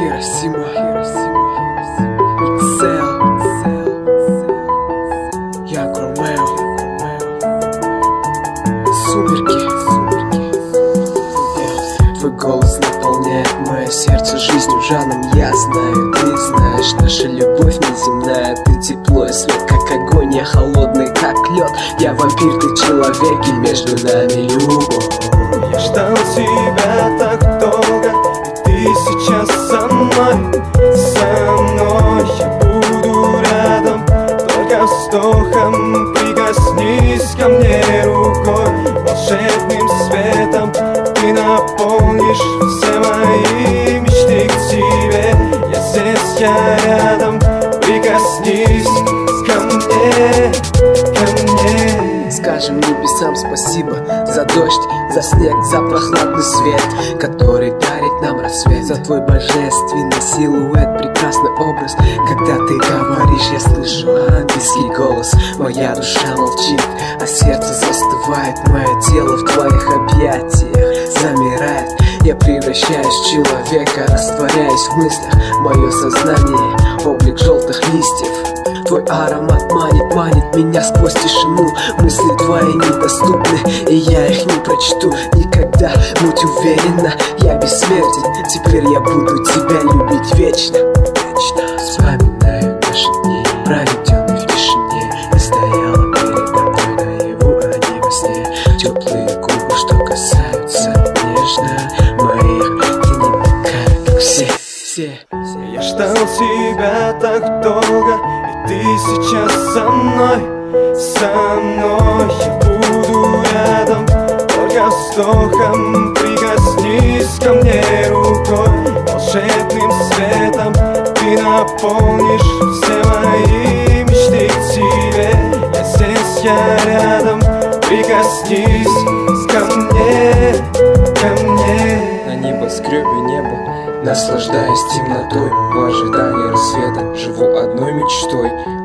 Хиросима, Иксел, Янг Ромео, Сумерки. Твой голос наполняет мое сердце жизнью, жаном. Я знаю, ты знаешь, наша любовь неземная. Ты тепло и свет, как огонь, я холодный, как лед. Я вампир, ты человек, и между нами любовь. Я ждал тебя так долго, и ты сейчас со мной. Я буду рядом, только вздохом. Прикоснись ко мне рукой, волшебным светом ты наполнишь все мои мечты к тебе. Я здесь, я рядом, прикоснись ко мне, ко мне. Скажем небесам спасибо за дождь, за снег, за прохладный свет, который дарит нам рассвет. За твой божественный силуэт, прекрасный образ. Когда ты говоришь, я слышу ангельский голос. Моя душа молчит, а сердце застывает. Мое тело в твоих объятиях замирает. Я превращаюсь в человека, растворяюсь в мыслях. Мое сознание — облик желтых листьев. Твой аромат манит меня сквозь тишину. Мысли твои недоступны, и я их не прочту никогда. Будь уверена, я бессмертен. Теперь я буду тебя любить вечно. Вспоминаю наши дни, проведенные в тишине. Я стояла перед тобой наяву, а не во сне. Теплые губы, что касаются нежно моих. Ты не такая, как все. Я ждал тебя так долго, и ты сейчас со мной. Я буду рядом, только вздохом. Прикоснись ко мне рукой, волшебным светом ты наполнишь все мои мечты к тебе. Я здесь, я рядом, прикоснись ко мне, ко мне. На небоскребе небо, наслаждаясь темнотой, в ожидании рассвета живу одной мечтой.